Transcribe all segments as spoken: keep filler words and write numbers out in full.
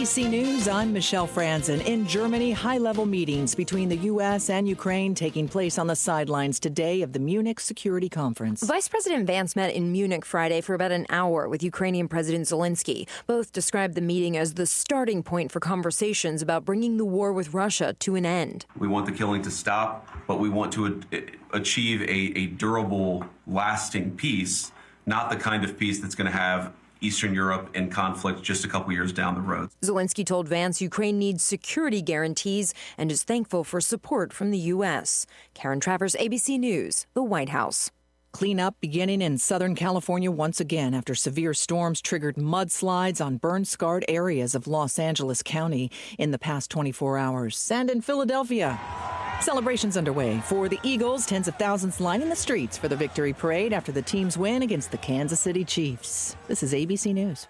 B C News, I'm Michelle Franzen. In Germany, high-level meetings between the U S and Ukraine taking place on the sidelines today of the Munich Security Conference. Vice President Vance met in Munich Friday for about an hour with Ukrainian President Zelensky. Both described the meeting as the starting point for conversations about bringing the war with Russia to an end. We want the killing to stop, but we want to achieve a, a durable, lasting peace, not the kind of peace that's going to have Eastern Europe in conflict just a couple years down the road. Zelensky told Vance Ukraine needs security guarantees and is thankful for support from the U S. Karen Travers, A B C News, the White House. Cleanup beginning in Southern California once again after severe storms triggered mudslides on burn-scarred areas of Los Angeles County in the past twenty-four hours. And in Philadelphia, celebrations underway for the Eagles. Tens of thousands lining the streets for the victory parade after the team's win against the Kansas City Chiefs. This is A B C News.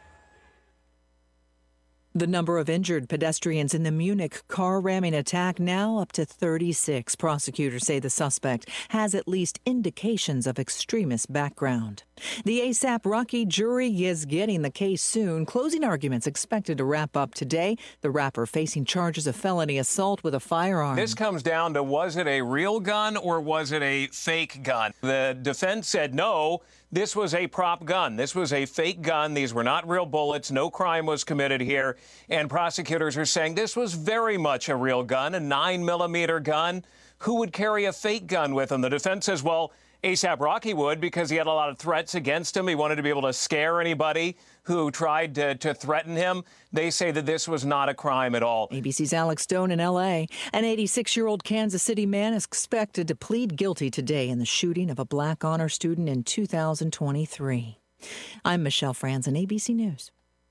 The number of injured pedestrians in the Munich car ramming attack now up to thirty-six. Prosecutors say the suspect has at least indications of extremist background. The A$AP Rocky jury is getting the case soon. Closing arguments expected to wrap up today. The rapper facing charges of felony assault with a firearm. This comes down to, was it a real gun or was it a fake gun? The defense said no. This was a prop gun. This was a fake gun. These were not real bullets. No crime was committed here. And prosecutors are saying this was very much a real gun, a nine millimeter gun. Who would carry a fake gun with him? The defense says, well, A$AP Rocky would, because he had a lot of threats against him. He wanted to be able to scare anybody who tried to, to threaten him. They say that this was not a crime at all. A B C's Alex Stone in L A. An eighty-six-year-old Kansas City man is expected to plead guilty today in the shooting of a black honor student in two thousand twenty-three. I'm Michelle Franzen, A B C News.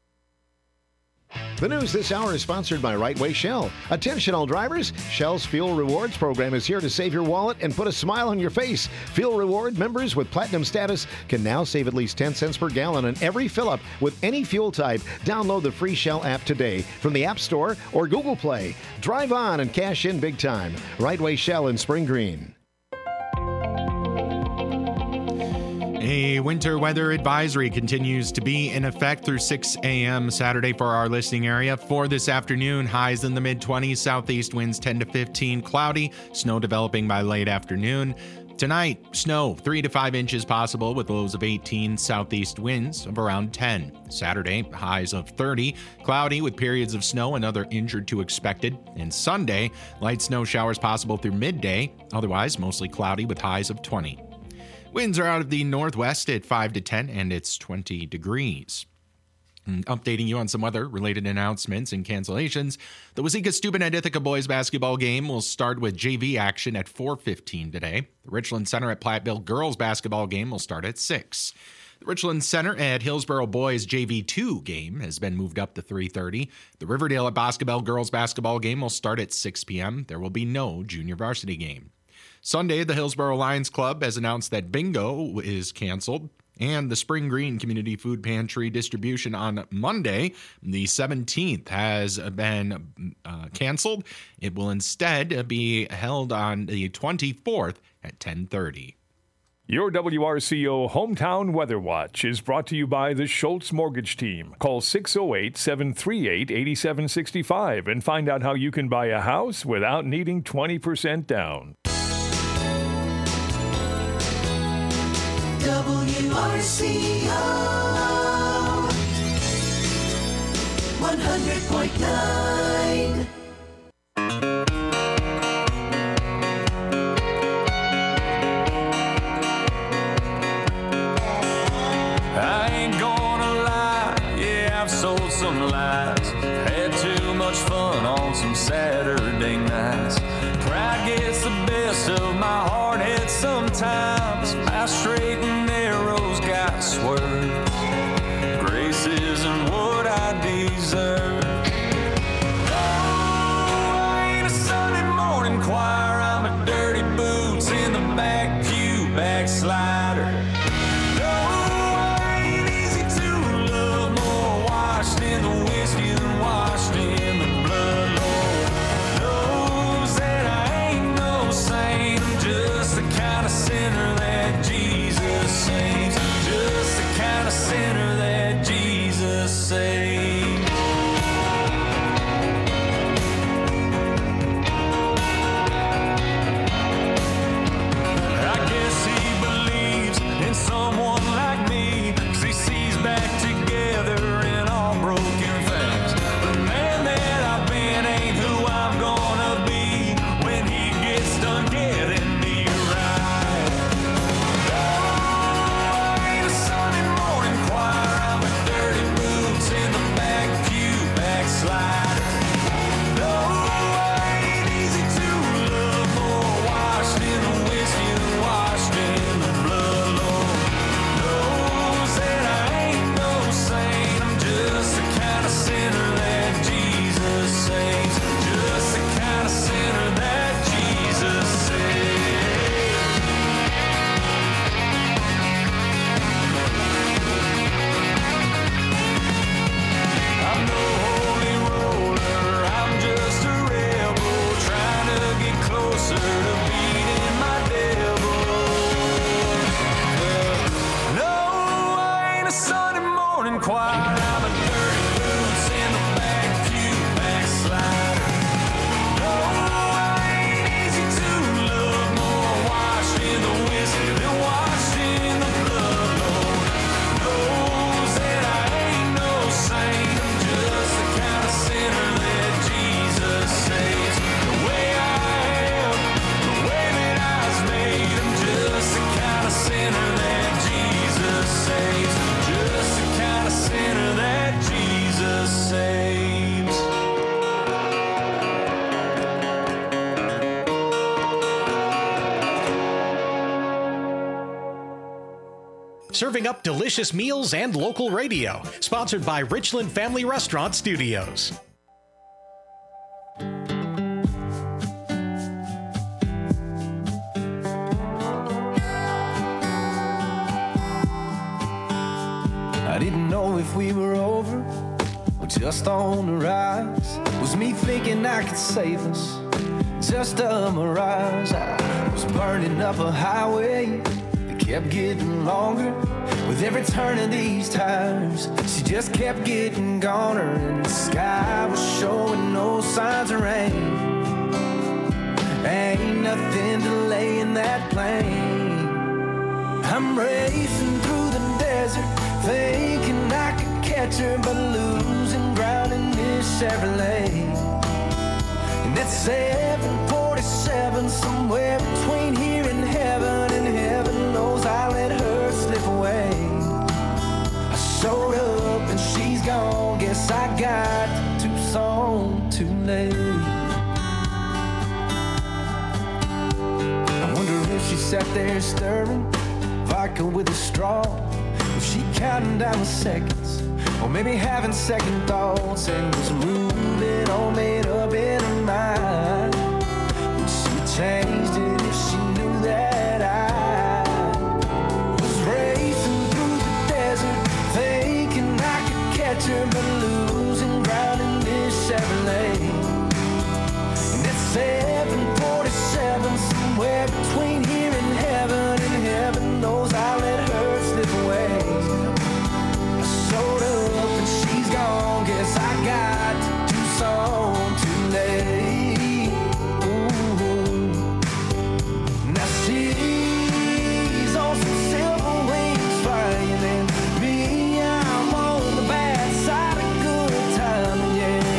The news this hour is sponsored by Right Way Shell. Attention all drivers, Shell's Fuel Rewards program is here to save your wallet and put a smile on your face. Fuel Reward members with platinum status can now save at least ten cents per gallon on every fill-up with any fuel type. Download the free Shell app today from the App Store or Google Play. Drive on and cash in big time. Right Way Shell in Spring Green. A winter weather advisory continues to be in effect through six a.m. Saturday for our listening area. For this afternoon, highs in the mid-twenties, southeast winds ten to fifteen, cloudy, snow developing by late afternoon. Tonight, snow three to five inches possible with lows of eighteen, southeast winds of around ten. Saturday, highs of thirty, cloudy with periods of snow and other injured to expected. And Sunday, light snow showers possible through midday, otherwise mostly cloudy with highs of twenty. Winds are out of the northwest at five to ten, and it's twenty degrees. And updating you on some weather-related announcements and cancellations, the Waseca-Steuben Ithaca boys basketball game will start with J V action at four fifteen today. The Richland Center at Platteville girls basketball game will start at six. The Richland Center at Hillsboro boys J V two game has been moved up to three thirty. The Riverdale at Boscobel girls basketball game will start at six p.m. There will be no junior varsity game. Sunday, the Hillsboro Lions Club has announced that bingo is canceled, and the Spring Green Community Food Pantry distribution on Monday, the seventeenth, has been uh, canceled. It will instead be held on the twenty-fourth at ten thirty. Your W R C O Hometown Weather Watch is brought to you by the Schultz Mortgage Team. Call six oh eight, seven three eight, eight seven six five and find out how you can buy a house without needing twenty percent down. W R C O one hundred point nine. I ain't gonna lie, yeah, I've sold some lies. Had too much fun on some Saturday nights. Pride gets the best of my hard head sometimes. My straight and narrow's got swerve. Grace isn't what I deserve. Oh, I ain't a Sunday morning choir. I'm a dirty boots in the back pew backslider. No, I ain't easy to love. More washed in the whiskey than washed in the blood. Lord knows that I ain't no saint. I'm just the kind of sinner that Jesus saves. Just the kind of sinner that Jesus saves. serving up delicious meals and local radio. Sponsored by Richland Family Restaurant Studios. I didn't know if we were over or just on the rise. Was me thinking I could save us? Just a mirage. I was burning up a highway that kept getting longer. With every turn of these tires, she just kept getting goner. And the sky was showing no signs of rain. Ain't nothing delaying that plane. I'm racing through the desert, thinking I could catch her, but losing ground in this Chevrolet. And that's seven forty-seven, somewhere between here and heaven. And heaven knows I let her slip away. I showed up and she's gone. Guess I got to Tucson too late. I wonder if she sat there stirring vodka with a straw. Was she counting down the seconds, or maybe having second thoughts, and was moving all made up in her mind? Would she changed it if she knew that I was racing through the desert, thinking I could catch her, but losing ground in this Chevrolet? And it's seven forty-seven, somewhere between here and heaven, and heaven knows I let her slip away. Showed up and she's gone. Guess I got to Tucson too late. Ooh. Now she's on some silver wings flying, and me, I'm on the bad side of good time.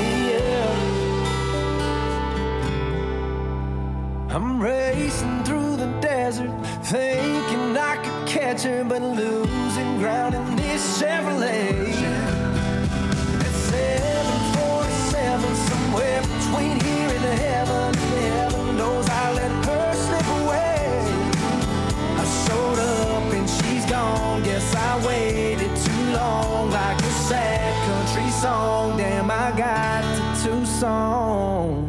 Yeah, yeah. I'm racing through the desert, thinking I could catch her, but losing ground in this Chevrolet. It's seven forty-seven, somewhere between here and heaven. Heaven knows I let her slip away. I showed up and she's gone. Guess I waited too long, like a sad country song. Damn, I got to Tucson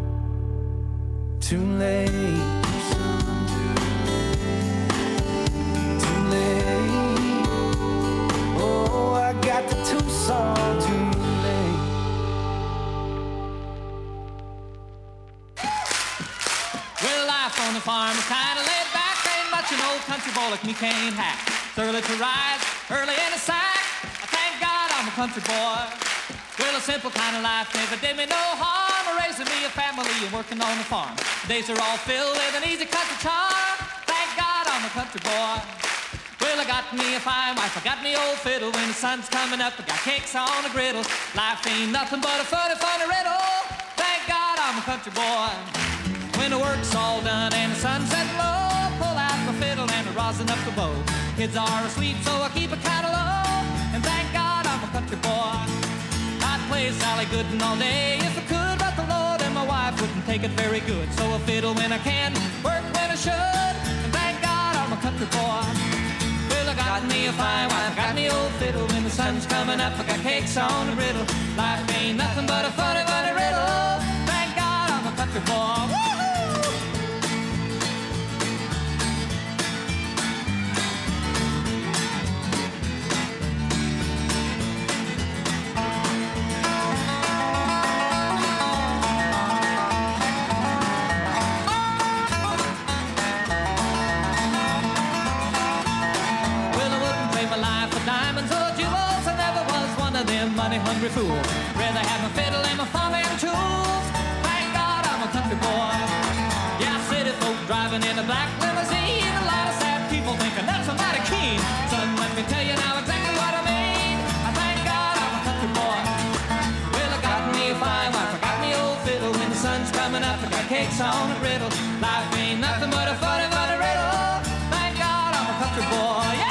too late. Got to Tucson too late. Well, life on the farm is kind of laid back. Ain't much an old country boy like me can't hack. It's early to rise, early in the sack. I thank God I'm a country boy. Well, a simple kind of life never did me no harm. Raising me a family and working on the farm. The days are all filled with an easy country charm. Thank God I'm a country boy. Well, I got me a fine wife, I got me old fiddle. When the sun's coming up, I got cakes on the griddle. Life ain't nothing but a funny, funny riddle. Thank God I'm a country boy. When the work's all done and the sun's setting low, pull out my fiddle and I rosin up the bow. Kids are asleep, so I keep it kind of low. And thank God I'm a country boy. I'd play Sally Gooden all day if I could, but the Lord and my wife wouldn't take it very good. So I fiddle when I can, work when I should. And thank God I'm a country boy. Well, I got me a fine wife, I got me old fiddle. When the sun's coming up, I got cakes on the griddle. Life ain't nothing but a funny, funny riddle. Thank God I'm a country boy. Woo-hoo! Money-hungry fool. Rather have my fiddle and my farming tools. Thank God I'm a country boy. Yeah, city folk driving in a black limousine. A lot of sad people thinking that's a mighty keen. Son, let me tell you now exactly what I mean. I thank God I'm a country boy. Well, I got me a fine wife, I got me old fiddle. When the sun's coming up, I got cakes on the griddle. Life ain't nothing but a funny, funny riddle. Thank God I'm a country boy. Yeah!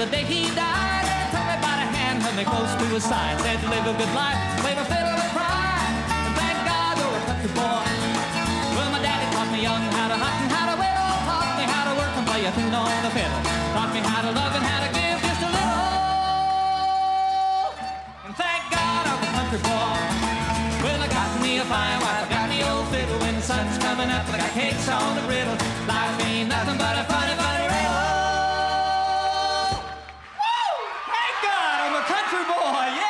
the day he died. They took me by the hand, held me close to his side, said to live a good life, play the fiddle and cry, and thank God you're a country boy. Well, my daddy taught me young how to hunt and how to whittle, taught me how to work and play a tune on the fiddle, taught me how to love and how to give just a little. And thank God I'm a country boy. Well, I got me a fine wife, I got me old fiddle. When the sun's coming up, I got cakes on the griddle. Life ain't nothing but a funny, funny riddle. Woo! Thank God I'm a country boy, yeah!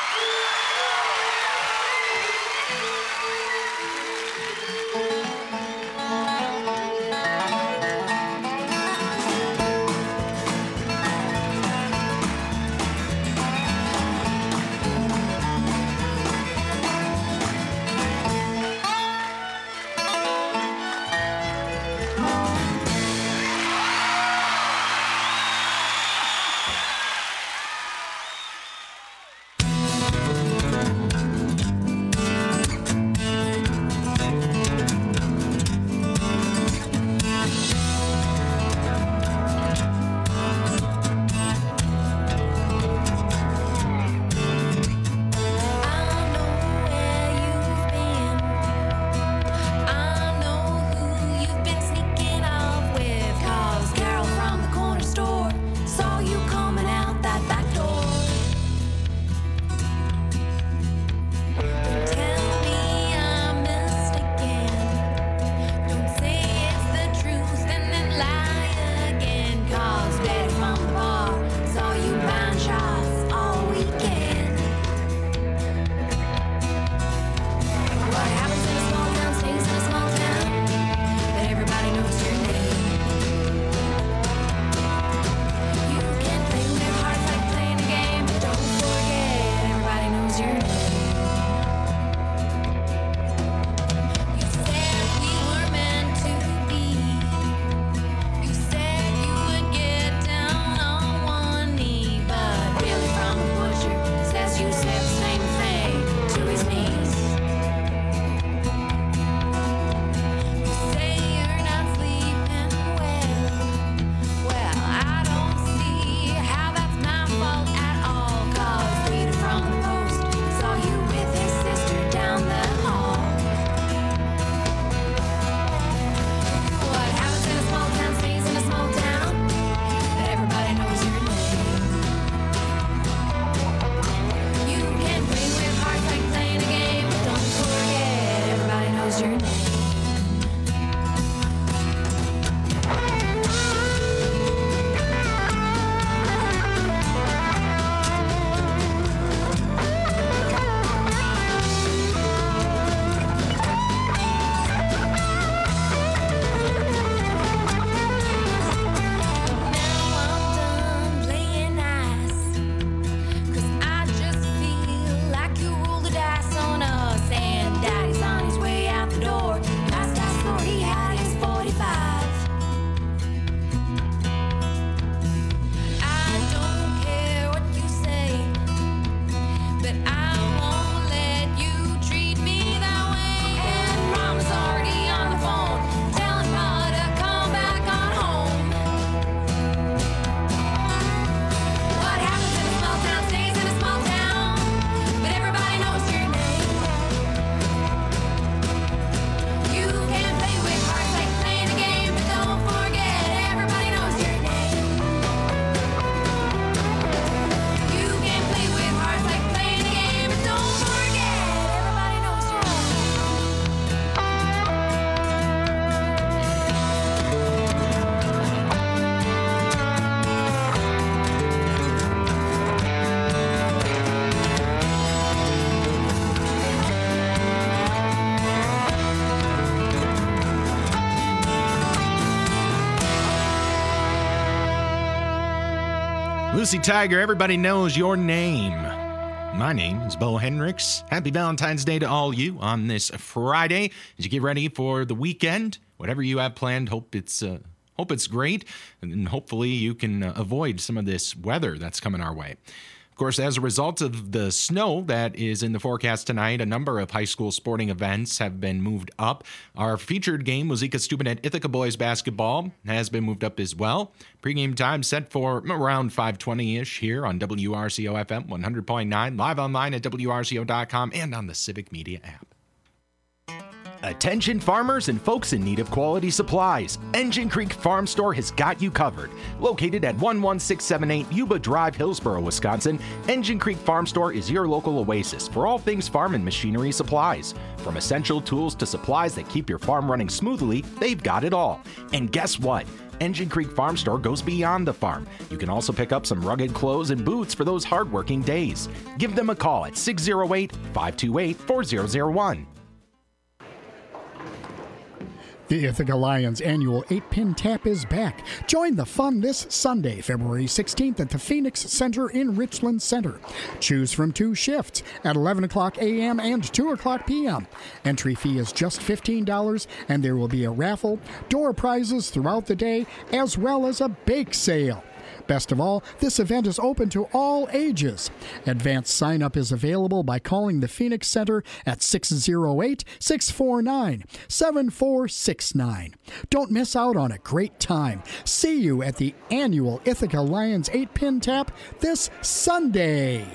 Lucy Tiger, everybody knows your name. My name is Bo Hendricks. Happy Valentine's Day to all you on this Friday. As you get ready for the weekend, whatever you have planned, hope it's uh, hope it's great, and hopefully you can uh, avoid some of this weather that's coming our way. Of course, as a result of the snow that is in the forecast tonight, a number of high school sporting events have been moved up. Our featured game, Wazeeka Steubenville Ithaca Boys Basketball, has been moved up as well. Pre-game time set for around five twenty-ish here on W R C O F M one hundred point nine, live online at W R C O dot com and on the Civic Media app. Attention farmers and folks in need of quality supplies. Engine Creek Farm Store has got you covered. Located at one one six seven eight Yuba Drive, Hillsboro, Wisconsin, Engine Creek Farm Store is your local oasis for all things farm and machinery supplies. From essential tools to supplies that keep your farm running smoothly, they've got it all. And guess what? Engine Creek Farm Store goes beyond the farm. You can also pick up some rugged clothes and boots for those hardworking days. Give them a call at six oh eight, five two eight, four zero zero one. The Ithaca Lions annual eight-pin tap is back. Join the fun this Sunday, February sixteenth at the Phoenix Center in Richland Center. Choose from two shifts at eleven o'clock a.m. and two o'clock p.m. Entry fee is just fifteen dollars, and there will be a raffle, door prizes throughout the day, as well as a bake sale. Best of all, this event is open to all ages. Advanced sign-up is available by calling the Phoenix Center at six oh eight, six four nine, seven four six nine. Don't miss out on a great time. See you at the annual Ithaca Lions eight-pin tap this Sunday.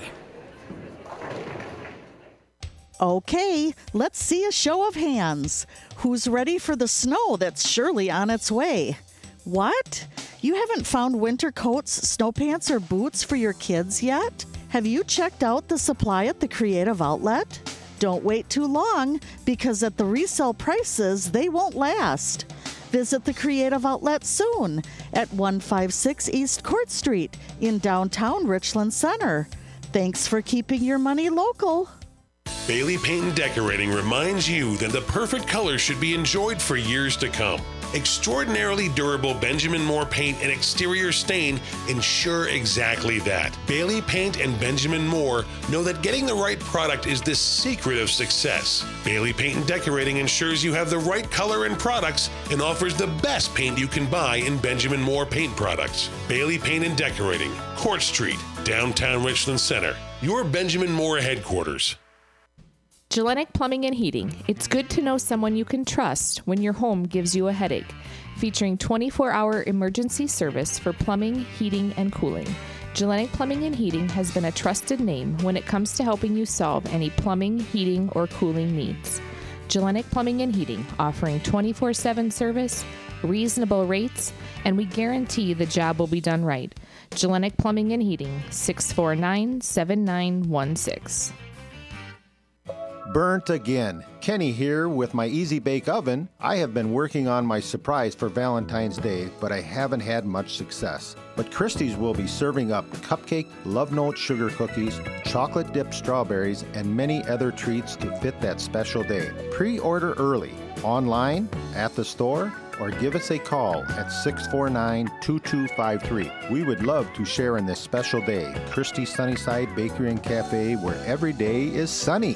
Okay, let's see a show of hands. Who's ready for the snow that's surely on its way? What? You haven't found winter coats, snow pants, or boots for your kids yet? Have you checked out the supply at the Creative Outlet? Don't wait too long, because at the resale prices, they won't last. Visit the Creative Outlet soon at one fifty-six East Court Street in downtown Richland Center. Thanks for keeping your money local. Bailey Paint and Decorating reminds you that the perfect color should be enjoyed for years to come. Extraordinarily durable Benjamin Moore paint and exterior stain ensure exactly that. Bailey Paint and Benjamin Moore know that getting the right product is the secret of success. Bailey Paint and Decorating ensures you have the right color and products and offers the best paint you can buy in Benjamin Moore paint products. Bailey Paint and Decorating, Court Street, downtown Richland Center. Your Benjamin Moore headquarters. Gillenic Plumbing and Heating. It's good to know someone you can trust when your home gives you a headache. Featuring twenty-four hour emergency service for plumbing, heating, and cooling. Gillenic Plumbing and Heating has been a trusted name when it comes to helping you solve any plumbing, heating, or cooling needs. Gillenic Plumbing and Heating, offering twenty-four seven service, reasonable rates, and we guarantee the job will be done right. Gillenic Plumbing and Heating, six four nine, seven nine one six. Burnt again. Kenny here with my Easy Bake Oven. I have been working on my surprise for Valentine's Day, but I haven't had much success. But Christie's will be serving up cupcake, love note sugar cookies, chocolate dipped strawberries, and many other treats to fit that special day. Pre-order early, online, at the store, or give us a call at six four nine, two two five three. We would love to share in this special day. Christie's Sunnyside Bakery and Cafe, where every day is sunny.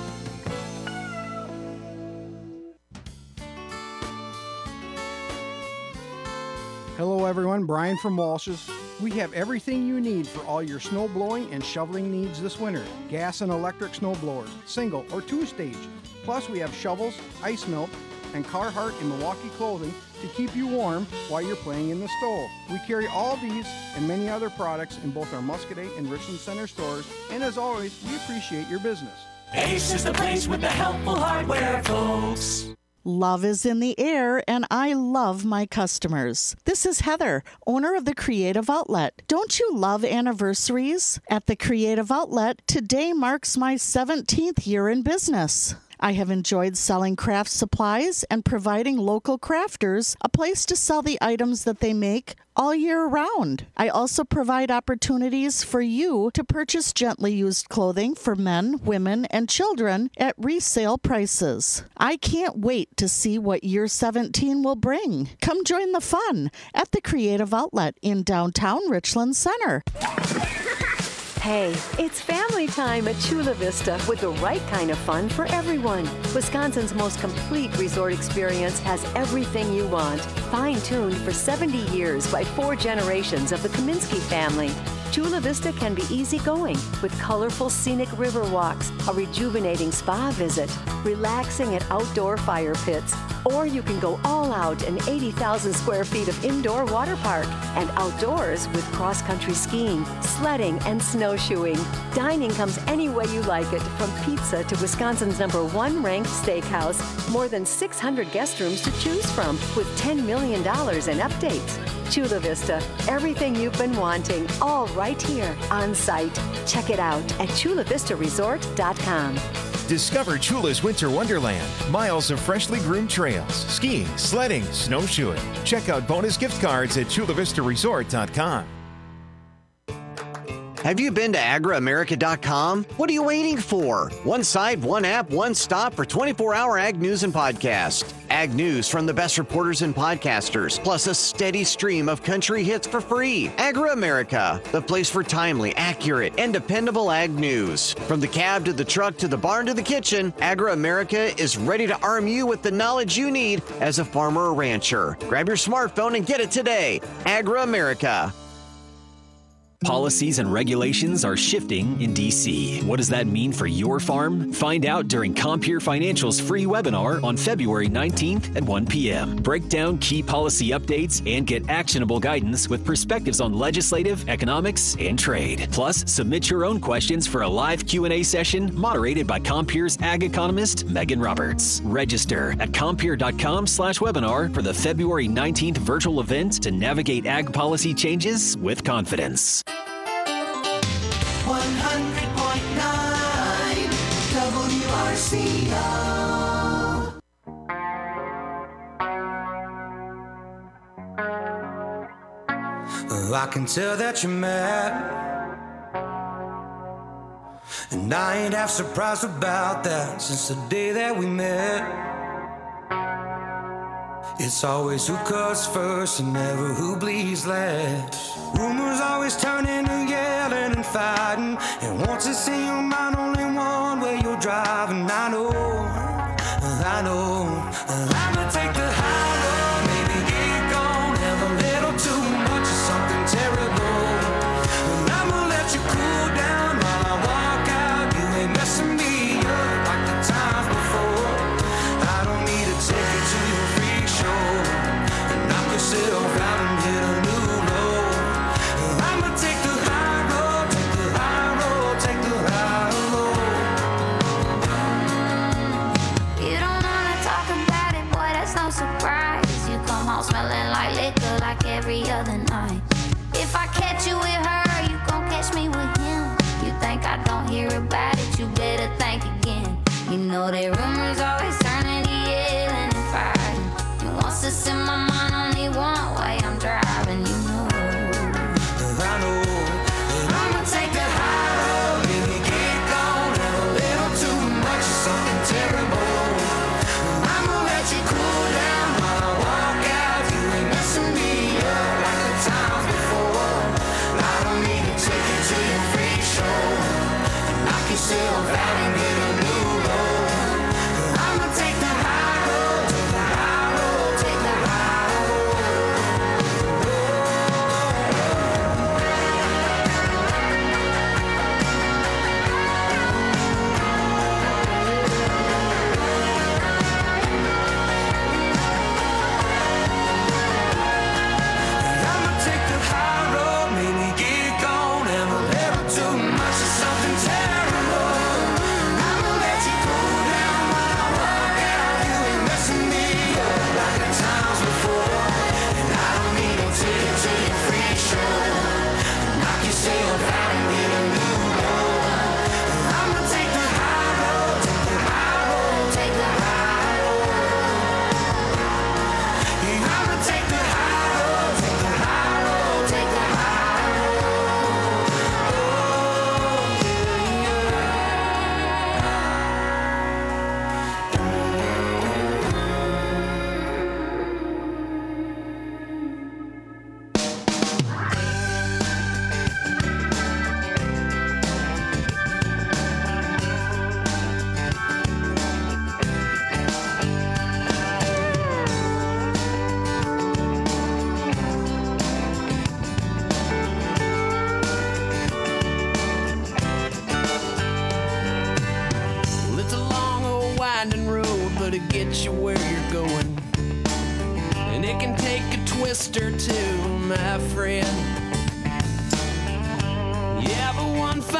Hello everyone, Brian from Walsh's. We have everything you need for all your snow blowing and shoveling needs this winter. Gas and electric snow blowers, single or two-stage. Plus we have shovels, ice melt, and Carhartt and Milwaukee clothing to keep you warm while you're playing in the snow. We carry all these and many other products in both our Muscoda and Richland Center stores, and as always, we appreciate your business. Ace is the place with the helpful hardware, folks. Love is in the air, and I love my customers. This is Heather, owner of the Creative Outlet. Don't you love anniversaries? At the Creative Outlet, today marks my seventeenth year in business. I have enjoyed selling craft supplies and providing local crafters a place to sell the items that they make all year round. I also provide opportunities for you to purchase gently used clothing for men, women, and children at resale prices. I can't wait to see what year seventeen will bring. Come join the fun at the Creative Outlet in downtown Richland Center. Hey, it's family time at Chula Vista with the right kind of fun for everyone. Wisconsin's most complete resort experience has everything you want. Fine-tuned for seventy years by four generations of the Kaminsky family. Chula Vista can be easygoing with colorful scenic river walks, a rejuvenating spa visit, relaxing at outdoor fire pits, or you can go all out in eighty thousand square feet of indoor water park and outdoors with cross-country skiing, sledding, and snowshoeing. Dining comes any way you like it, from pizza to Wisconsin's number one ranked steakhouse. More than six hundred guest rooms to choose from with ten million dollars in updates. Chula Vista, everything you've been wanting, all right here on site. Check it out at chula vista resort dot com. Discover Chula's Winter Wonderland. Miles of freshly groomed trails, skiing, sledding, snowshoeing. Check out bonus gift cards at chula vista resort dot com. Have you been to agri america dot com? What are you waiting for? One site, one app, one stop for twenty-four hour ag news and podcast. Ag news from the best reporters and podcasters, plus a steady stream of country hits for free. Agri America, the place for timely, accurate, and dependable ag news. From the cab to the truck to the barn to the kitchen, Agri America is ready to arm you with the knowledge you need as a farmer or rancher. Grab your smartphone and get it today. Agri America. Policies and regulations are shifting in D C. What does that mean for your farm? Find out during Compeer Financial's free webinar on February nineteenth at one p.m. Break down key policy updates and get actionable guidance with perspectives on legislative, economics, and trade. Plus, submit your own questions for a live Q and A session moderated by Compeer's ag economist, Megan Roberts. Register at compeer dot com slash webinar for the February nineteenth virtual event to navigate ag policy changes with confidence. one hundred point nine W R C O. I can tell that you're mad, and I ain't half surprised about that since the day that we met. It's always who cuts first and never who bleeds last. Rumors always turning to yelling and fighting, and once it's in your mind only one way you're driving. I know, I know, I'ma take the high road, maybe get gone, have a little too much of something terrible. And I'ma let you cool down while I walk out. You ain't messing me up like the times before. I don't need to take you to your freak show and knock yourself out and hit a new low. I'ma take the high road, take the high road, take the high road. You don't wanna talk about it, boy, that's no surprise. You come home smelling like liquor like every other night. If I catch you with her, you gon' catch me with him. You think I don't hear about it, you better think again. You know that rumors always turning to yelling and fighting. You wants to send my mind only one way, I'm driving, you know. I know, and I'ma take the high road, maybe get gone, have a little too much of something terrible. I'ma let you cool down while I walk out. You ain't messing me up like the times before. I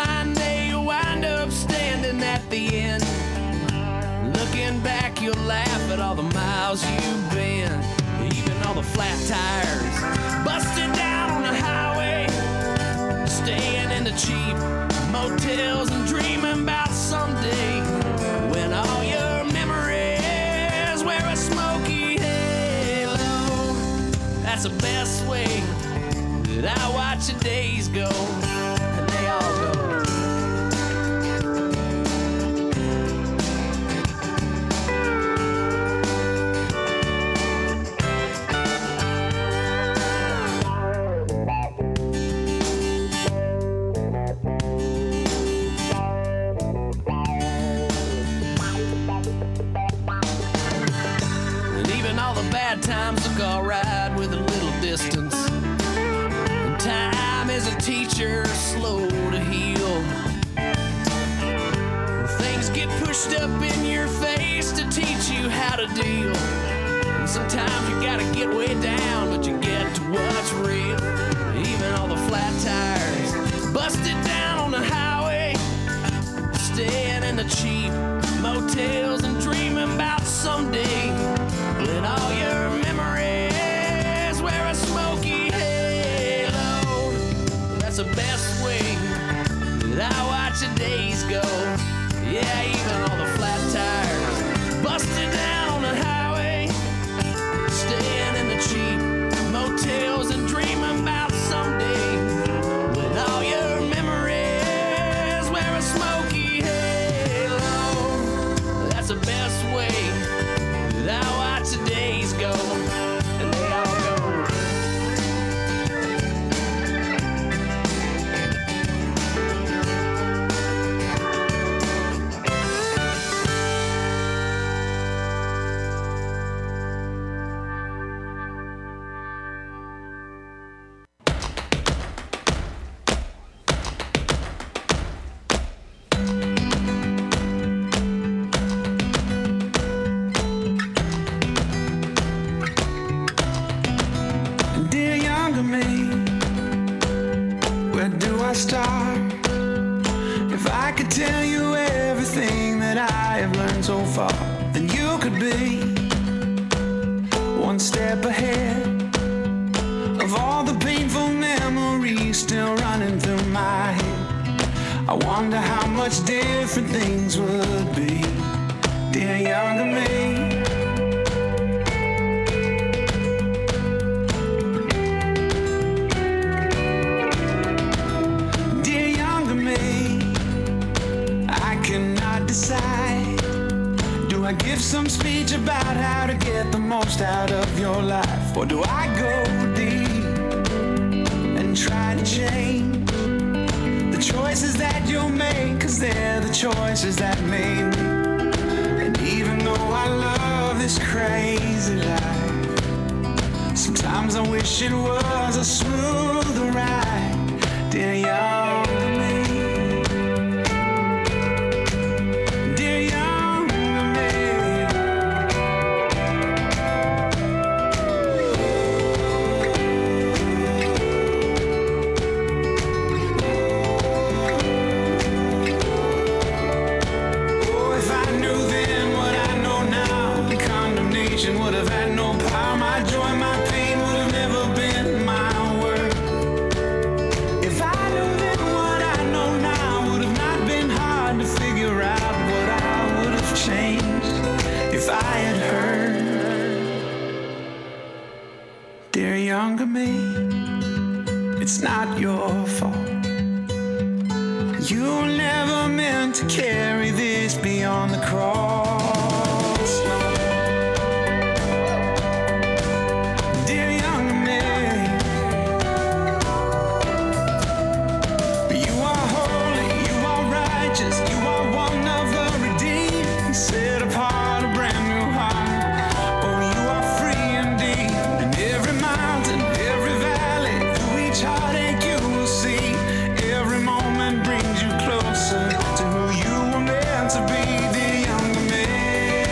one day you'll wind up standing at the end. Looking back, you'll laugh at all the miles you've been, even all the flat tires, busted down on the highway, staying in the cheap motels and dreaming about someday when all your memories wear a smoky halo. That's the best way that I watch the days go, and they all go. Times look alright with a little distance, and time is a teacher slow to heal. Things get pushed up in your face to teach you how to deal, and sometimes you gotta get way down, but you get to what's real. Even all the flat tires, busted down on the highway, staying in the cheap motels and dreaming about someday when all your memories wear a smoky halo. That's the best way that I watch the days go. Yeah, even all the flat tires, busted down on the highway, staying in the cheap motels and dreaming about someday when all your memories wear a smoky halo. That's the best way that I watch the days go, and they all go. Start. If I could tell you everything that I have learned so far, then you could be one step ahead of all the painful memories still running through my head. I wonder how much different things would be, dear younger me. Do I give some speech about how to get the most out of your life? Or do I go deep and try to change the choices that you'll make? Cause they're the choices that made me. And even though I love this crazy life, sometimes I wish it was a smoother ride, dear younger me. Younger me, it's not your fault. You were never meant to carry this beyond the cross. Dear younger me, you are holy, you are righteous, you are one of the redeemed, set apart a brand new heart. Oh, you are free indeed, and every mountain, every valley, through each heartache you will see. Every moment brings you closer to who you were meant to be, the younger me.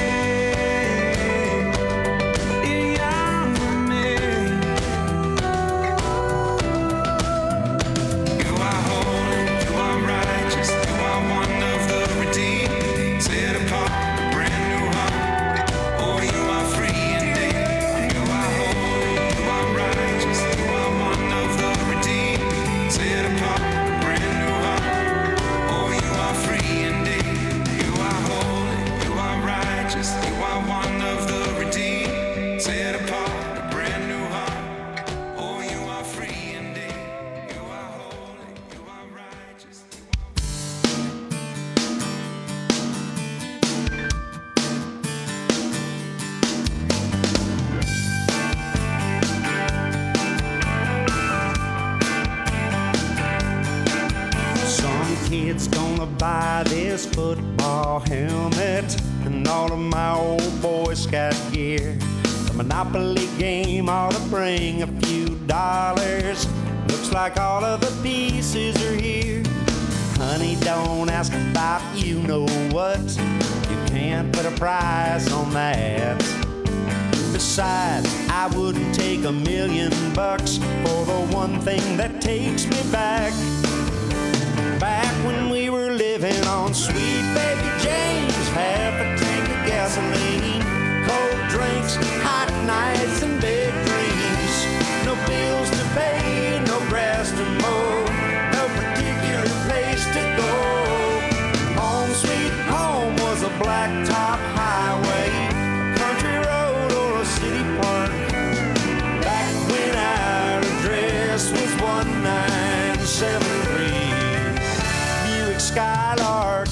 kid's gonna buy this football helmet and all of my old Boy Scout gear. The Monopoly game ought to bring a few dollars. Looks like all of the pieces are here. Honey, don't ask about you know what. You can't put a price on that. Besides, I wouldn't take a million bucks for the one thing that takes me back. Back when we were living on Sweet Baby James, half a tank of gasoline, cold drinks, hot nights, and big dreams. No bills to pay, no grass to mow, no particular place to go. Home sweet home was a blacktop highway, a country road or a city park. Back when our address was one nine seven three Buick Skylark.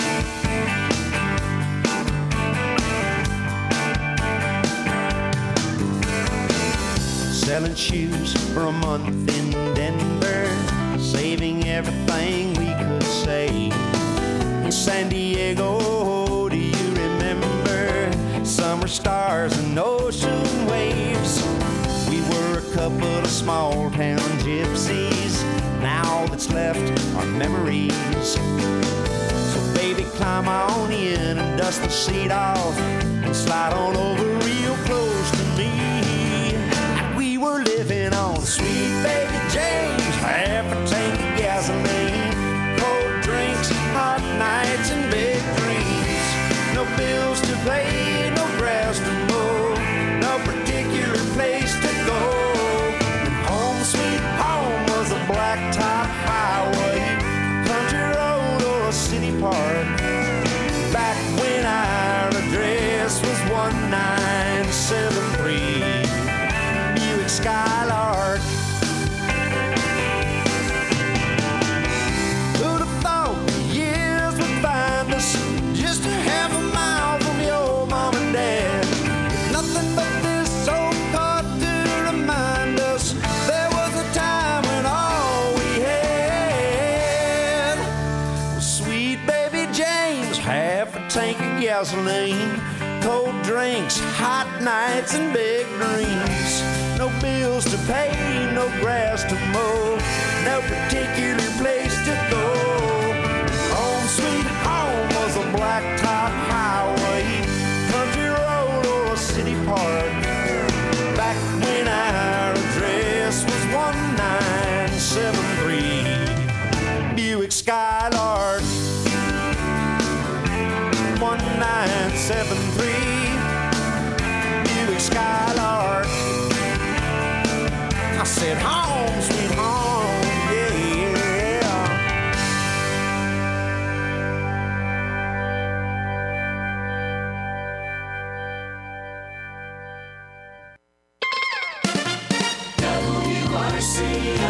Selling shoes for a month in Denver, saving everything we could save. In San Diego, do you remember summer stars and ocean waves? We were a couple of small town gypsies. Now all that's left are memories. So baby, climb on in and dust the seat off and slide on over real close to me. We were living on Sweet Baby James, half a tank of gasoline, cold drinks, hot nights, and big dreams. No bills to pay, no grass to mow, no particular place to go. And home sweet home was a blacktop highway, country road or a city park. Back when our address was one nine seven three Skylark. Who'd have thought the years would find us just a half a mile from your old mom and dad? With nothing but this old car to remind us there was a time when all we had was Sweet Baby James, half a tank of gasoline, cold drinks, hot nights, and big dreams. No bills to pay, no grass to mow, no particular place to go. Home sweet home was a blacktop highway, country road or a city park. Back when our address was one nine seven three Buick Skylark. one nine seven three Buick Skylark. I said, home, sweet home, yeah. W R C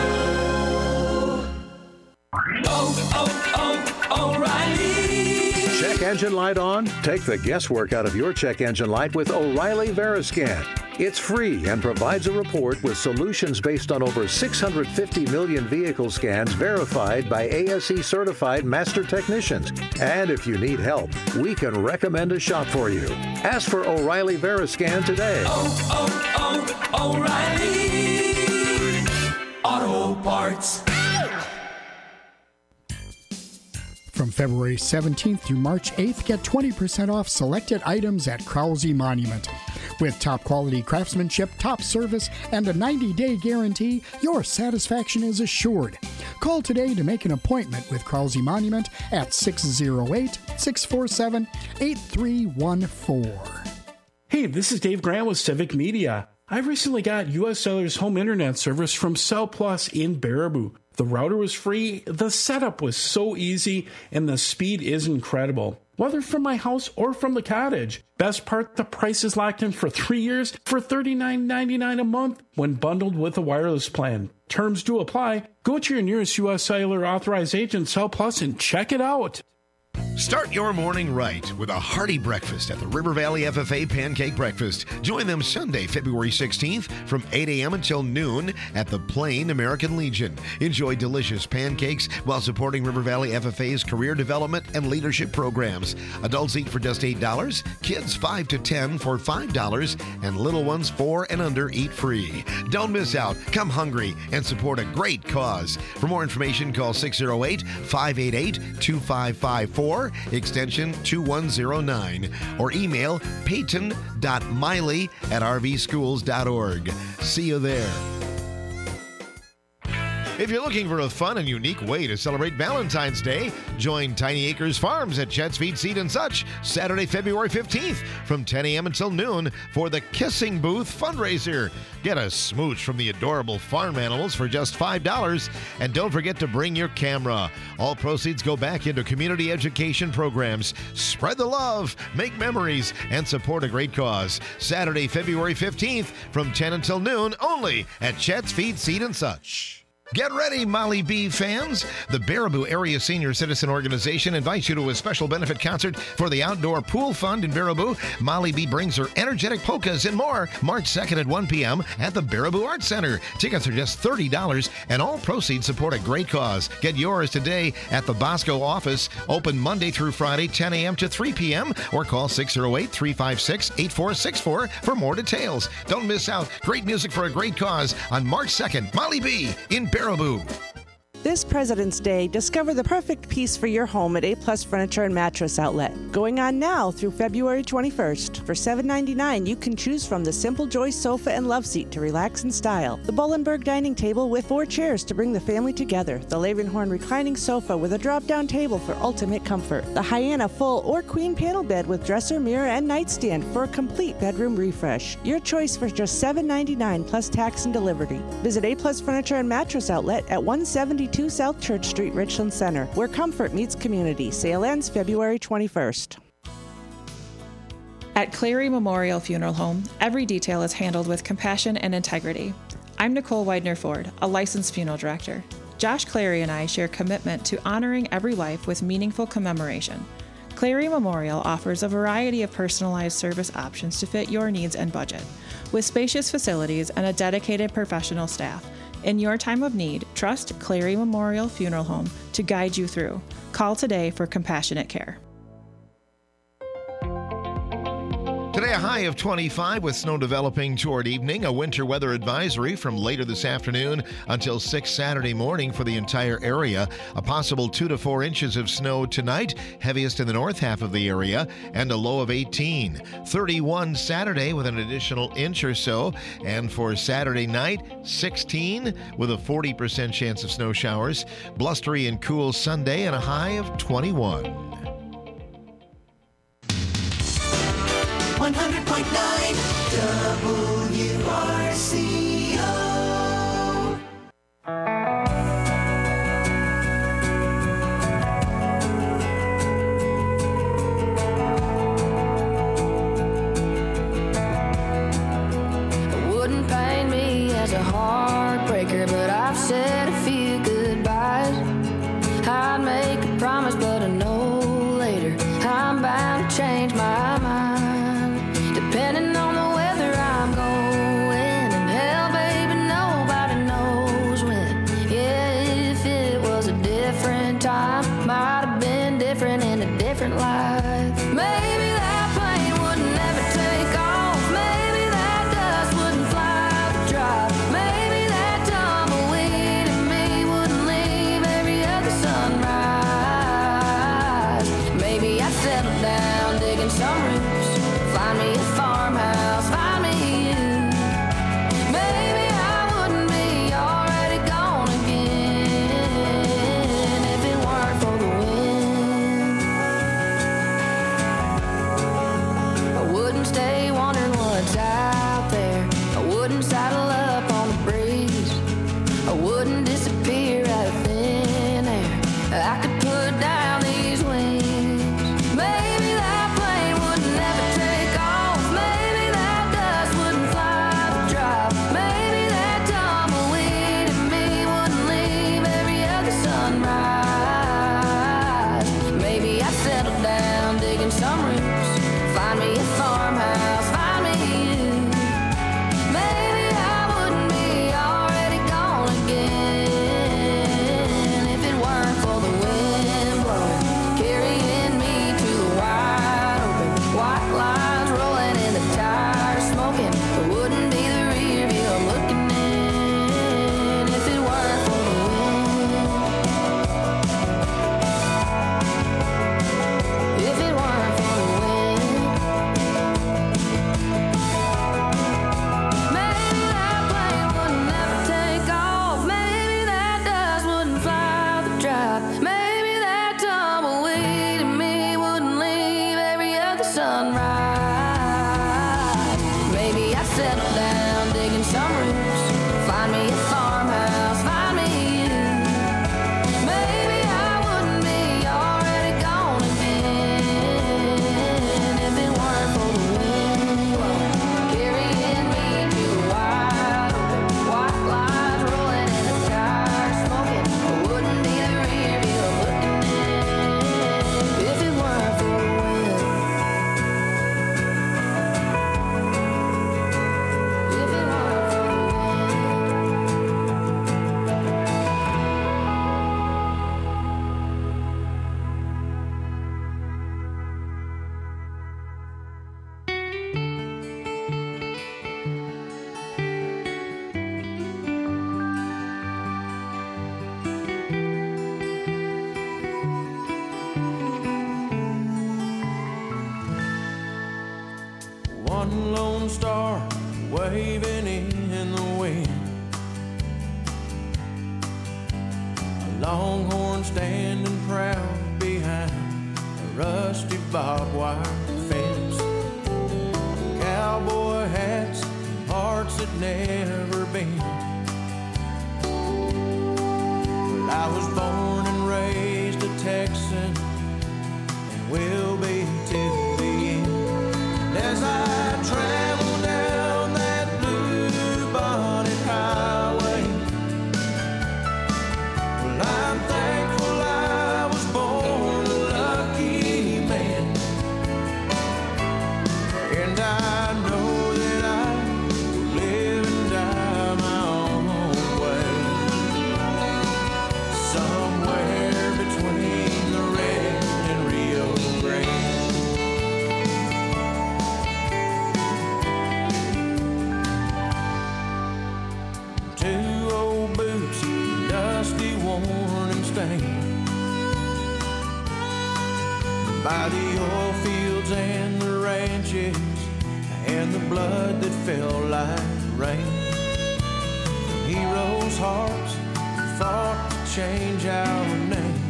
O. Oh, oh, oh, O'Reilly. Check engine light on? Take the guesswork out of your check engine light with O'Reilly Veriscan. It's free and provides a report with solutions based on over six hundred fifty million vehicle scans verified by A S E certified master technicians. And if you need help, we can recommend a shop for you. Ask for O'Reilly Veriscan today. Oh, oh, oh, O'Reilly Auto Parts. From February seventeenth through March eighth, get twenty percent off selected items at Krause Monument. With top quality craftsmanship, top service, and a ninety day guarantee, your satisfaction is assured. Call today to make an appointment with Krause Monument at six oh eight, six four seven, eight three one four. Hey, this is Dave Grant with Civic Media. I recently got U S Cellular's home internet service from Cell Plus in Baraboo. The router was free, the setup was so easy, and the speed is incredible. Whether from my house or from the cottage. Best part, the price is locked in for three years for thirty-nine ninety-nine a month when bundled with a wireless plan. Terms do apply. Go to your nearest U S Cellular authorized agent, Cell Plus, and check it out. Start your morning right with a hearty breakfast at the River Valley F F A Pancake Breakfast. Join them Sunday, February sixteenth from eight a.m. until noon at the Plain American Legion. Enjoy delicious pancakes while supporting River Valley F F A's career development and leadership programs. Adults eat for just eight dollars, kids five to ten for five dollars, and little ones four and under eat free. Don't miss out. Come hungry and support a great cause. For more information, call six oh eight, five eight eight, two five five four, extension two one oh nine, or email peyton.miley at r v schools dot org. See you there. If you're looking for a fun and unique way to celebrate Valentine's Day, join Tiny Acres Farms at Chet's Feed, Seed and Such Saturday, February fifteenth from ten a.m. until noon for the Kissing Booth fundraiser. Get a smooch from the adorable farm animals for just five dollars, and don't forget to bring your camera. All proceeds go back into community education programs. Spread the love, make memories, and support a great cause. Saturday, February fifteenth from ten until noon only at Chet's Feed, Seed and Such. Get ready, Molly B fans. The Baraboo Area Senior Citizen Organization invites you to a special benefit concert for the Outdoor Pool Fund in Baraboo. Molly B brings her energetic polkas and more March second at one p.m. at the Baraboo Arts Center. Tickets are just thirty dollars, and all proceeds support a great cause. Get yours today at the Bosco office, open Monday through Friday, ten a.m. to three p.m., or call six oh eight, three five six, eight four six four for more details. Don't miss out. Great music for a great cause on March second. Molly B in Baraboo. This President's Day, discover the perfect piece for your home at A-Plus Furniture and Mattress Outlet. Going on now through February twenty-first. For seven ninety-nine, you can choose from the Simple Joy sofa and love seat to relax in style, the Bullenberg dining table with four chairs to bring the family together, the Levenhorn reclining sofa with a drop-down table for ultimate comfort, the Hyena full or queen panel bed with dresser, mirror, and nightstand for a complete bedroom refresh. Your choice for just seven ninety-nine plus tax and delivery. Visit A-Plus Furniture and Mattress Outlet at one seventy-two South Church Street, Richland Center, where comfort meets community. Sale ends February twenty-first. At Clary Memorial Funeral Home, every detail is handled with compassion and integrity. I'm Nicole Widener-Ford, a licensed funeral director. Josh Clary and I share commitment to honoring every life with meaningful commemoration. Clary Memorial offers a variety of personalized service options to fit your needs and budget. With spacious facilities and a dedicated professional staff, in your time of need, trust Clary Memorial Funeral Home to guide you through. Call today for compassionate care. Today, a high of twenty-five with snow developing toward evening. A winter weather advisory from later this afternoon until six Saturday morning for the entire area. A possible two to four inches of snow tonight, heaviest in the north half of the area, and a low of eighteen. thirty-one Saturday with an additional inch or so. And for Saturday night, sixteen with a forty percent chance of snow showers. Blustery and cool Sunday and a high of twenty-one. one hundred point nine W R C O. It wouldn't pain me as a heartbreaker, but I've said a few goodbyes. I'd make a promise, but I know later I'm bound to change my mind. Depending on the weather, I'm going in hell One lone star waving in the wind, a longhorn standing proud behind a rusty barbed wire fence. Cowboy hats, hearts that never been. Well, I was born and raised a Texan, and will be till the end. And as I travel down that blue bonnet highway, well, I'm thankful I was born a lucky man. And I know that I will live and die my own way, somewhere between the red and Rio Grande. Two old boots, dusty, worn and stained by the oil fields and the ranches, and the blood that fell like rain. From heroes' hearts who fought to change our name.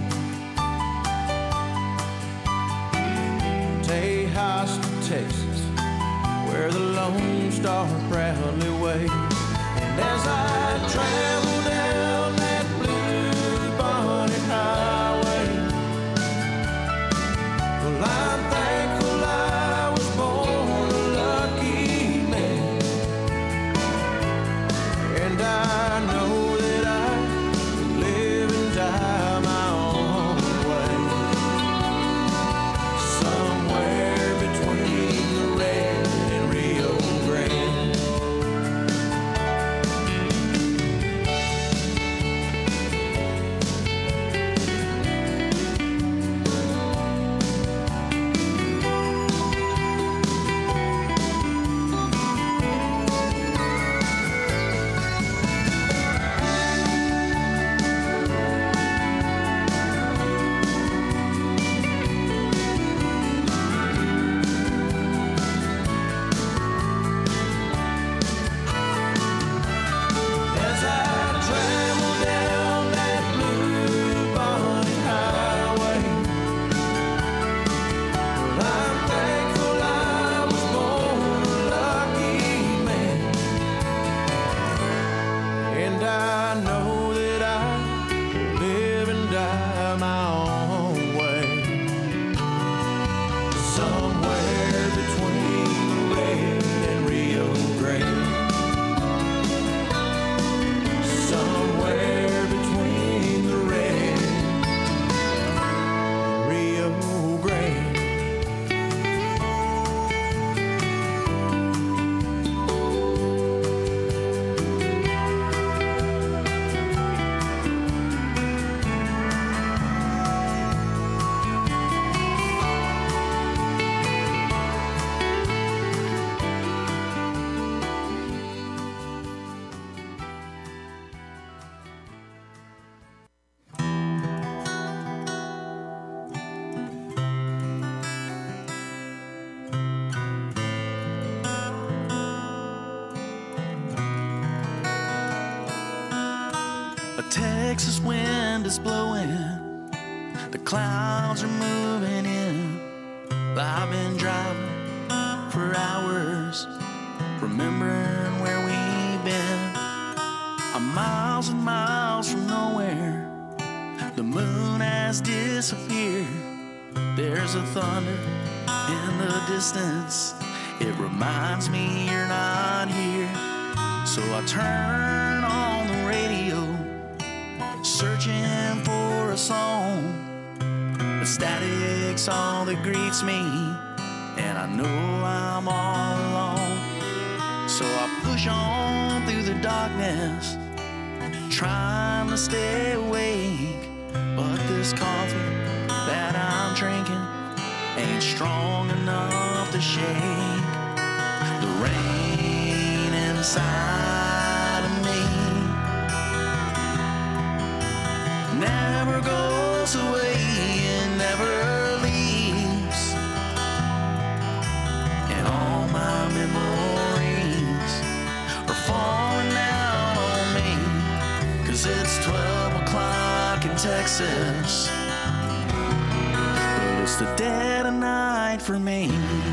Tejas, Texas, where the Lone Star proudly waves. And as I travel down that blue bonnet highway, well, I'm thankful I was born a lucky man. And I know that I will live and die my own way, somewhere between the red and Rio Grande. As I travel down that blue bonnet highway, well, I'm thankful I was born a lucky man. And I know that I will live and die my own way, somewhere between the red and Rio Grande. Somewhere between the red and Rio Grande. A Texas wind is blowing, the clouds are moving in. I've been driving for hours, remembering where we've been. I'm miles and miles from nowhere, the moon has disappeared. There's a thunder in the distance, it reminds me you're not here. So I turn on the radio, searching for a song, but static's all that greets me, and I know I'm all alone. So I push on through the darkness, trying to stay awake, but this coffee that I'm drinking ain't strong enough to shake the rain inside of me. Never goes away and never leaves, and all my memories Texas. But it's the dead of night for me.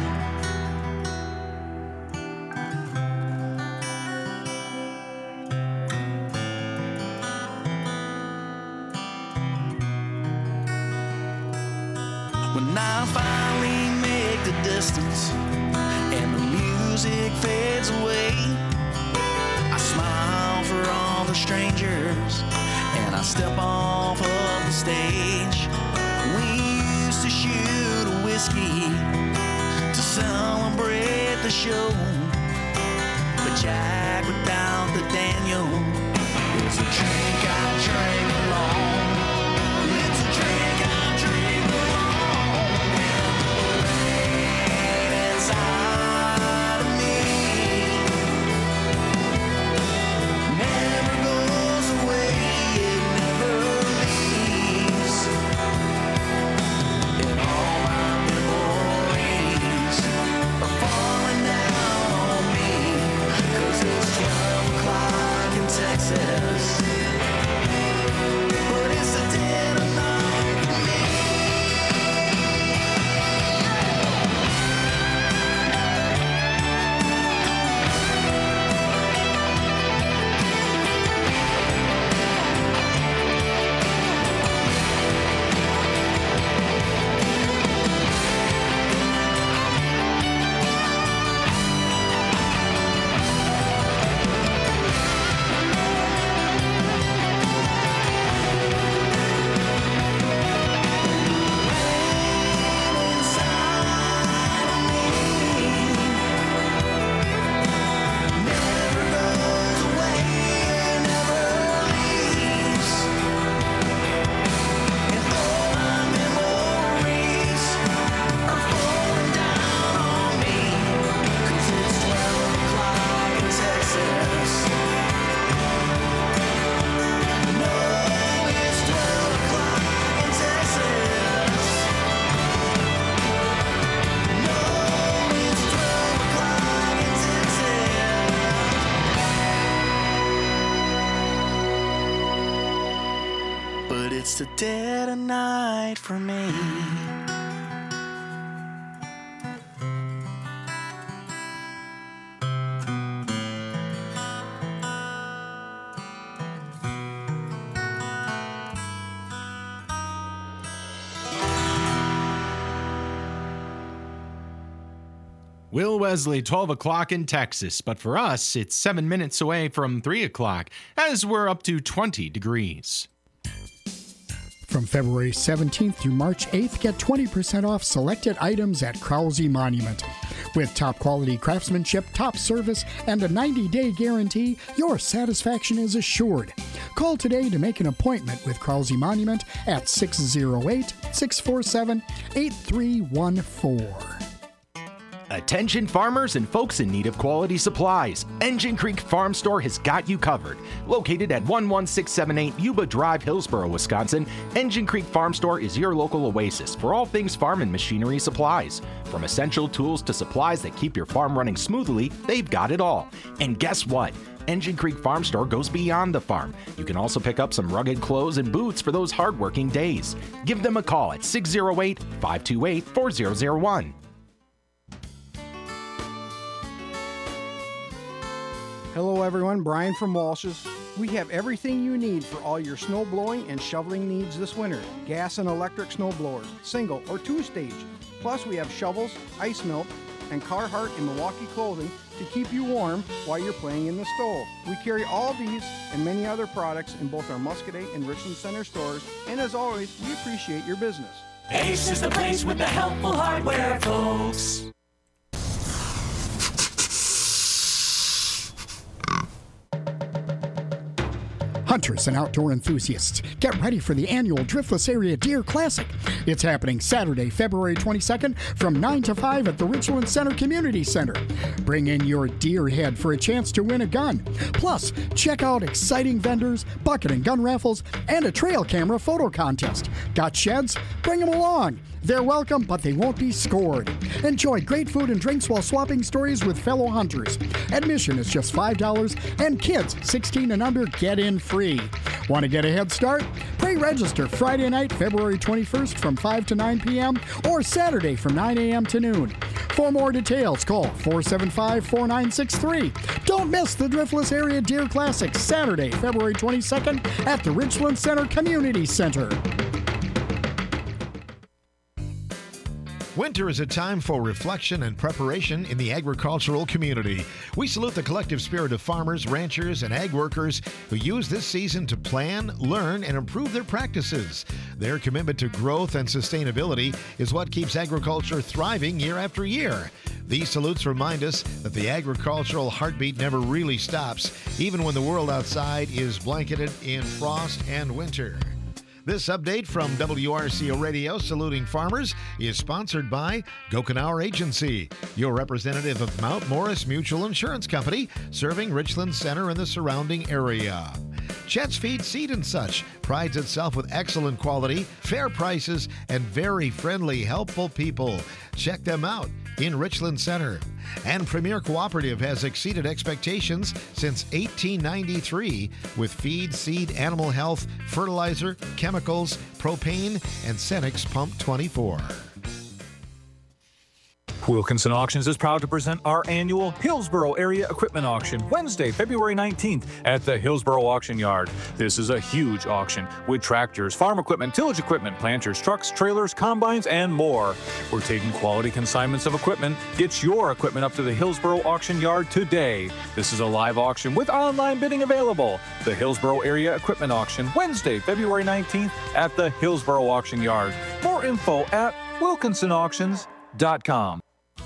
When I finally make the distance and the music fades away, I smile for all the strangers and I step off of the stage. We used to shoot a whiskey to celebrate the show, but Jack without the Daniel is a drink I drank alone. It's a drink I drink alone. Pain inside of me never goes away, it never leaves. And all my memories are falling down on me, 'cause it's twelve o'clock in Texas. But it's the dead of night for me. But it's the dead of night for me. Will Wesley, twelve o'clock in Texas, but for us, it's seven minutes away from three o'clock, as we're up to twenty degrees. From February seventeenth through March eighth, get twenty percent off selected items at Krause Monument. With top quality craftsmanship, top service, and a ninety-day guarantee, your satisfaction is assured. Call today to make an appointment with Krause Monument at six oh eight, six four seven, eight three one four. Attention farmers and folks in need of quality supplies. Engine Creek Farm Store has got you covered. Located at one one six seven eight Yuba Drive, Hillsboro, Wisconsin, Engine Creek Farm Store is your local oasis for all things farm and machinery supplies. From essential tools to supplies that keep your farm running smoothly, they've got it all. And guess what? Engine Creek Farm Store goes beyond the farm. You can also pick up some rugged clothes and boots for those hardworking days. Give them a call at six oh eight, five two eight, four oh oh one. Hello everyone, Brian from Walsh's. We have everything you need for all your snow blowing and shoveling needs this winter. Gas and electric snow blowers, single or two-stage. Plus we have shovels, ice melt, and Carhartt and Milwaukee clothing to keep you warm while you're playing in the snow. We carry all these and many other products in both our Muscoda and Richland Center stores, and as always, we appreciate your business. Ace is the place with the helpful hardware, folks. Hunters and outdoor enthusiasts, get ready for the annual Driftless Area Deer Classic. It's happening Saturday, February twenty-second from nine to five at the Richland Center Community Center. Bring in your deer head for a chance to win a gun. Plus, check out exciting vendors, bucket and gun raffles, and a trail camera photo contest. Got sheds? Bring them along. They're welcome, but they won't be scored. Enjoy great food and drinks while swapping stories with fellow hunters. Admission is just five dollars, and kids sixteen and under get in free. Want to get a head start? Pre-register Friday night, February twenty-first from five to nine p.m. or Saturday from nine a.m. to noon. For more details, call four seven five, four nine six three. Don't miss the Driftless Area Deer Classic, Saturday, February twenty-second at the Richland Center Community Center. Winter is a time for reflection and preparation in the agricultural community. We salute the collective spirit of farmers, ranchers, and ag workers who use this season to plan, learn, and improve their practices. Their commitment to growth and sustainability is what keeps agriculture thriving year after year. These salutes remind us that the agricultural heartbeat never really stops, even when the world outside is blanketed in frost and winter. This update from W R C O Radio Saluting Farmers is sponsored by Gokenauer Agency, your representative of Mount Morris Mutual Insurance Company, serving Richland Center and the surrounding area. Chet's Feed Seed and Such prides itself with excellent quality, fair prices, and very friendly, helpful people. Check them out in Richland Center. And Premier Cooperative has exceeded expectations since eighteen ninety-three with feed, seed, animal health, fertilizer, chemicals, propane, and Cenex Pump twenty-four. Wilkinson Auctions is proud to present our annual Hillsboro Area Equipment Auction, Wednesday, February nineteenth at the Hillsboro Auction Yard. This is a huge auction with tractors, farm equipment, tillage equipment, planters, trucks, trailers, combines, and more. We're taking quality consignments of equipment. Get your equipment up to the Hillsboro Auction Yard today. This is a live auction with online bidding available. The Hillsboro Area Equipment Auction, Wednesday, February nineteenth at the Hillsboro Auction Yard. More info at wilkinson auctions dot com.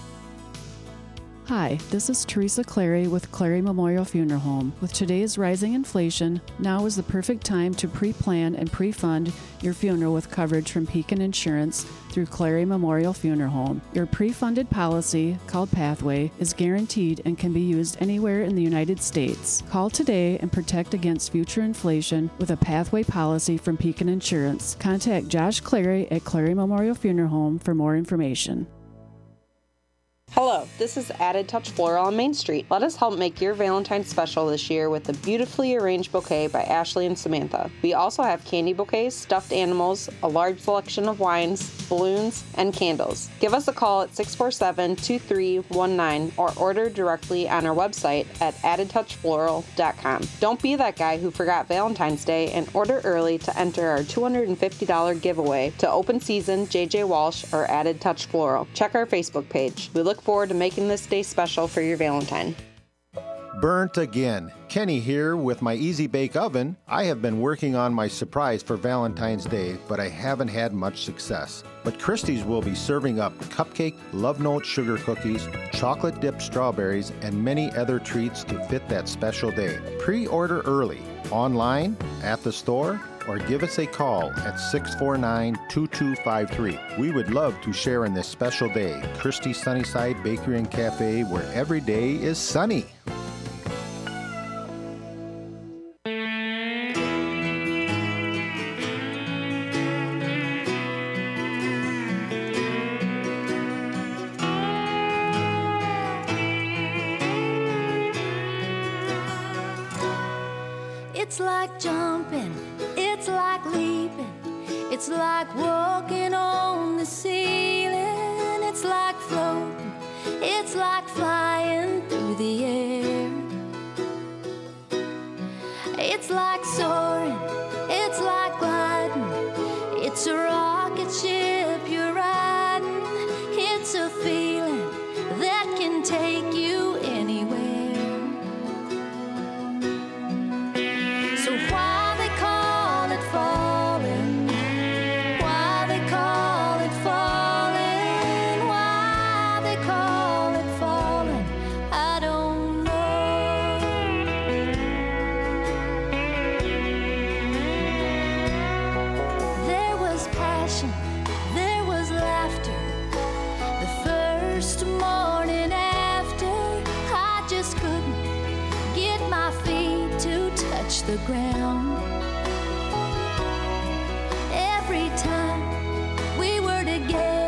Hi, this is Teresa Clary with Clary Memorial Funeral Home. With today's rising inflation, now is the perfect time to pre-plan and pre-fund your funeral with coverage from Pekin Insurance through Clary Memorial Funeral Home. Your pre-funded policy, called Pathway, is guaranteed and can be used anywhere in the United States. Call today and protect against future inflation with a Pathway policy from Pekin Insurance. Contact Josh Clary at Clary Memorial Funeral Home for more information. Hello, this is Added Touch Floral on Main Street. Let us help make your Valentine's special this year with the beautifully arranged bouquet by Ashley and Samantha. We also have candy bouquets, stuffed animals, a large selection of wines, balloons, and candles. Give us a call at six four seven, two three one nine or order directly on our website at added touch floral dot com. Don't be that guy who forgot Valentine's Day and order early to enter our two hundred fifty dollars giveaway to Open Season, J J Walsh, or Added Touch Floral. Check our Facebook page. We look forward to making this day special for your Valentine. Burnt again. Kenny here with my Easy Bake Oven. I have been working on my surprise for Valentine's Day, but I haven't had much success. But Christie's will be serving up cupcake, love note sugar cookies, chocolate dipped strawberries, and many other treats to fit that special day. Pre-order early, online, at the store, or give us a call at six four nine, two two five three. We would love to share in this special day. Christie's Sunnyside Bakery and Cafe, where every day is sunny. It's like jumping, it's like leaping, it's like walking on the ceiling, it's like floating, it's like flying through the air. It's like soaring, it's like gliding, it's a rocket ship you're riding, it's a feeling that can take you anywhere. So why they call it falling? Why they call it falling? Why they call it falling? I don't know. There was passion, there was laughter. The first morning after, I just couldn't get my feet to touch the ground. Every time we were together,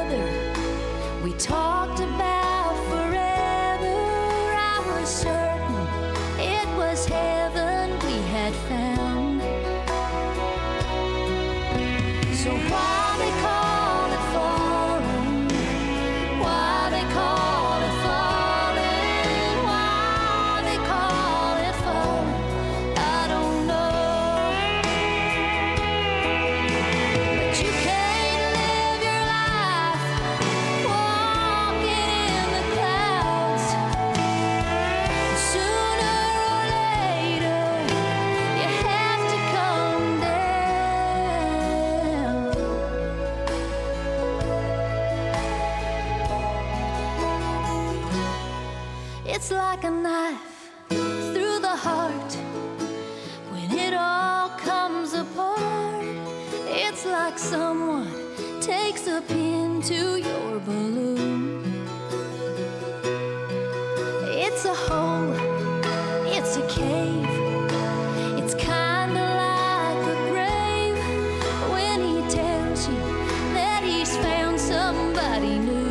So why they call it falling? Why they call it falling? Why they call it falling? I don't know. But you can't live your life walking in the clouds. Sooner or later, you have to come down. It's like a knife through the heart when it all comes apart. It's like someone takes a pin to your balloon. It's a hole, it's a cave. It's kinda like a grave when he tells you that he's found somebody new.